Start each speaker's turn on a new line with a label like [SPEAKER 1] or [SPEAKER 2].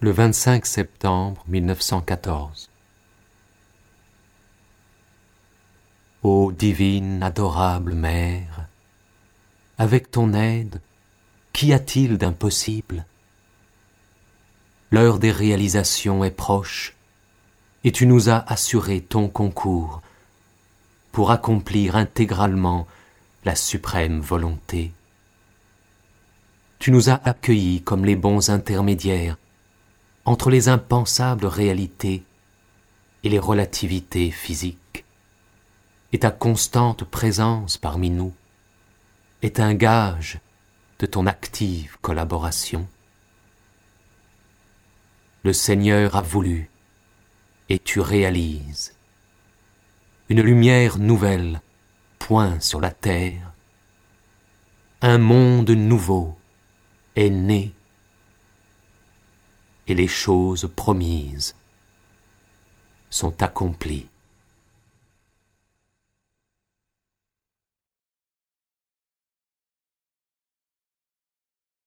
[SPEAKER 1] Le 25 septembre 1914. Ô divine, adorable Mère, avec ton aide, qu'y a-t-il d'impossible? L'heure des réalisations est proche, et tu nous as assuré ton concours pour accomplir intégralement la suprême volonté. Tu nous as accueillis comme les bons intermédiaires entre les impensables réalités et les relativités physiques, et ta constante présence parmi nous est un gage de ton active collaboration. Le Seigneur a voulu, et tu réalises. Une lumière nouvelle pointe sur la terre. Un monde nouveau est né, et les choses promises sont accomplies.